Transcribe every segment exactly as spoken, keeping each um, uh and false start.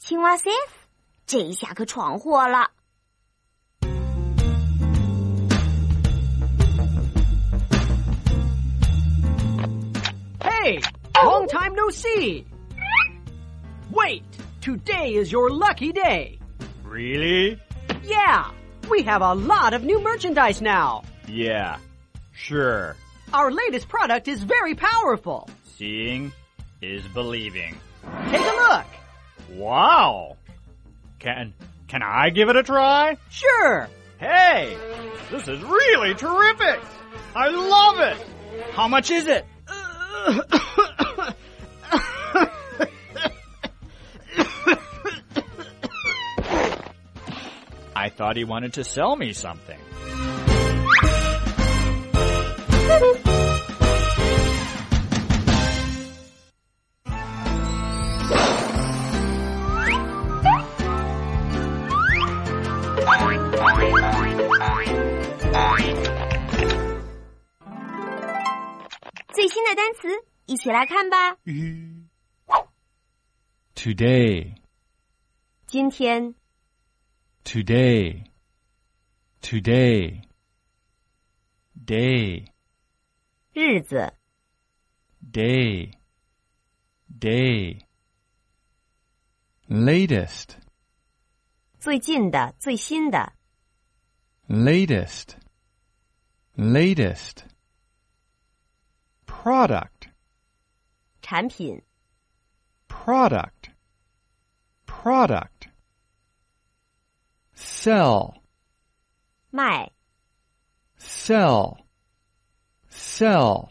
青蛙 Safe 这一下可闯祸了。 Hey, long time no see. Wait, today is your lucky day. Really? Yeah, we have a lot of new merchandise now. Yeah, sure. Our latest product is very powerful. Seeing is believing. Take a look. Wow! Can, can I give it a try? Sure. Hey, this is really terrific. I love it. How much is it? I thought he wanted to sell me something. 最新的单词，一起来看吧。 Today. 今天 Today. Today. Day. 日子 Day. Day. Latest. 最近的、最新的 Latest. Latest. Product. 产品 Product. Product. Sell. 卖 Sell. Sell.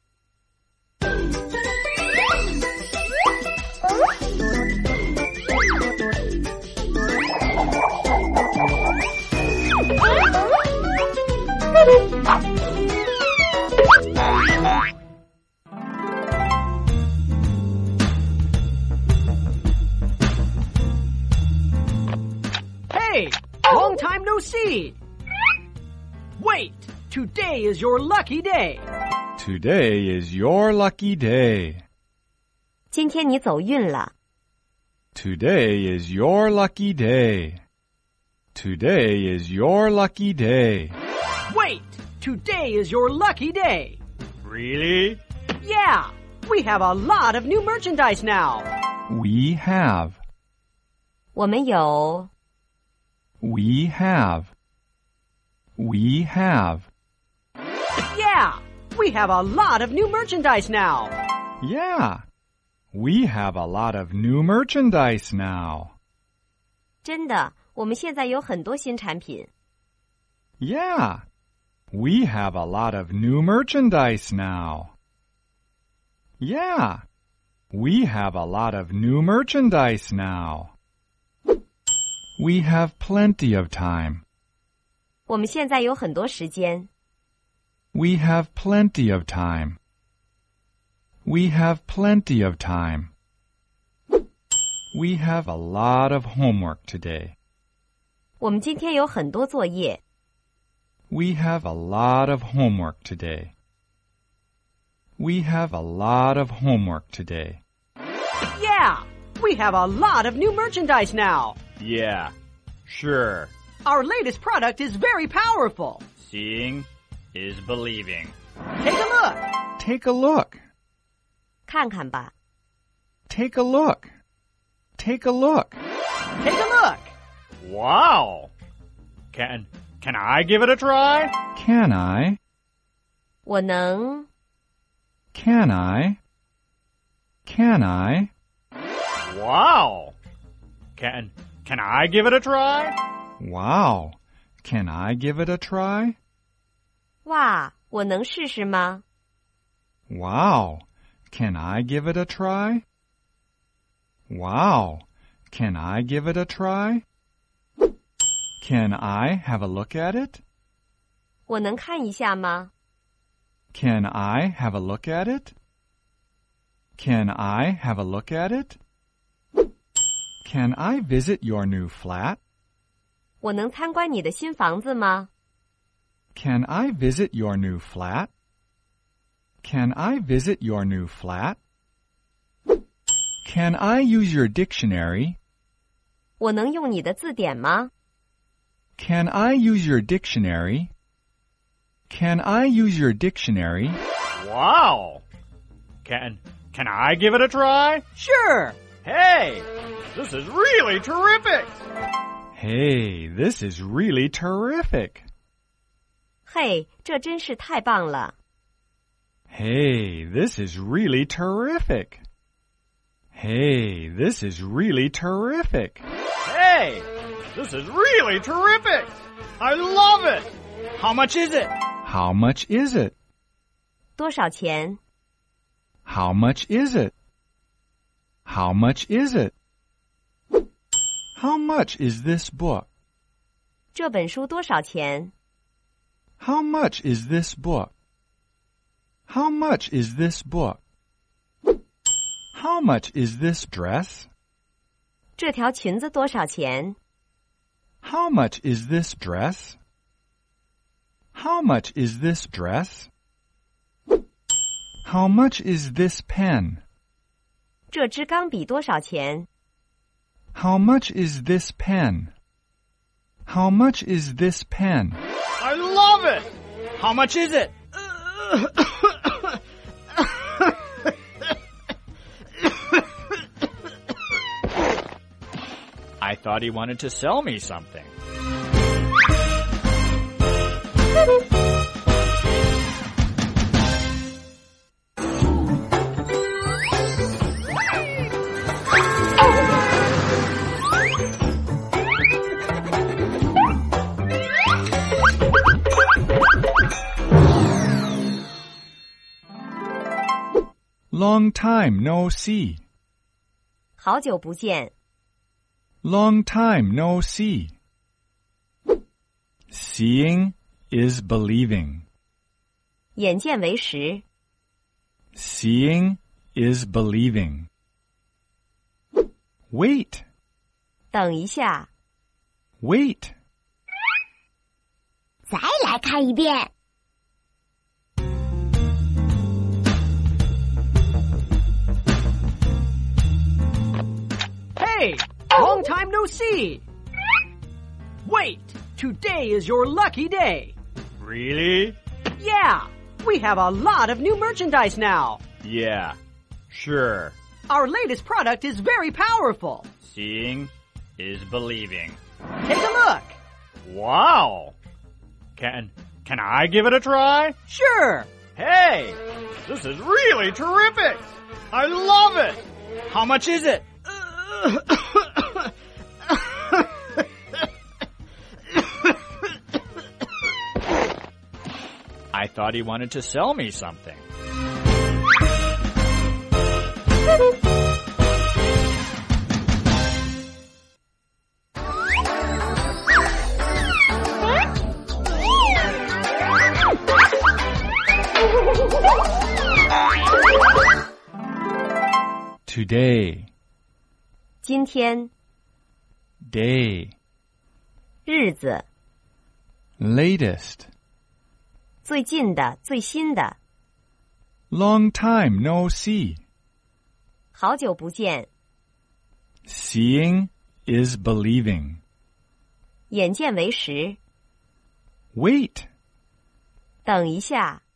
Hey, long time no see. Wait, today is your lucky day. Today is your lucky day. 今天你走运了。 Today is your lucky day. Today is your lucky day. Wait, today is your lucky day. Really? Yeah, we have a lot of new merchandise now. We have. 我们有 We have. We have. Yeah, we have a lot of new merchandise now. Yeah. We have a lot of new merchandise now. 真的，我们现在有很多新产品。 Yeah. We have a lot of new merchandise now. Yeah. We have a lot of new merchandise now. We have plenty of time. 我们现在有很多时间。 We have plenty of time. We have plenty of time. We have a lot of homework today. 我们今天有很多作业。 We have a lot of homework today. We have a lot of homework today. Yeah, we have a lot of new merchandise now. Yeah, sure. Our latest product is very powerful. Seeing is believing. Take a look. Take a look. 看看吧。 Take a look. Take a look. Take a look. Wow! Can, can I give it a try? Can I? 我能 Can I? Can I? Wow! Can, can I give it a try? Wow. Can I give it a try? 哇，我能试试吗？ Wow. Can I give it a try? Wow. Can I give it a try? Can I have a look at it? 我能看一下吗？ Can I have a look at it? Can I have a look at it? Can I visit your new flat? 我能参观你的新房子吗？ Can I visit your new flat? Can I visit your new flat? Can I use your dictionary? 我能用你的字典吗？ Can I use your dictionary? Can I use your dictionary? Wow! Can, can I give it a try? Sure. Hey, this is really terrific! Hey, this is really terrific. 嘿，这真是太棒了。 Hey, this is really terrific. Hey, this is really terrific. Hey, this is really terrific! I love it! How much is it? How much is it? 多少钱？ How much is it? How much is it? How much is this book? 这本书多少钱？ How much is this book? How much is this book? How much is this dress? 这条裙子多少钱？ How much is this dress? How much is this dress? How much is this pen? 这支钢笔多少钱？ How much is this pen? How much is this pen? I love it! How much is it? I thought he wanted to sell me something. Long time no see. 好久不见。 Long time no see. Seeing is believing. 眼见为实。 Seeing is believing. Wait. 等一下。 Wait. 再来看一遍。 Hey, long time no see. Wait, today is your lucky day. Really? Yeah, we have a lot of new merchandise now. Yeah, sure. Our latest product is very powerful. Seeing is believing. Take a look. Wow! Can, can I give it a try? Sure. Hey, this is really terrific! I love it! How much is it? I thought he wanted to sell me something. Today. 今天。 Day. 日子。 Latest. 最近的，最新的。 Long time no see. 好久不见。 Seeing is believing. 眼见为实。 Wait. 等一下。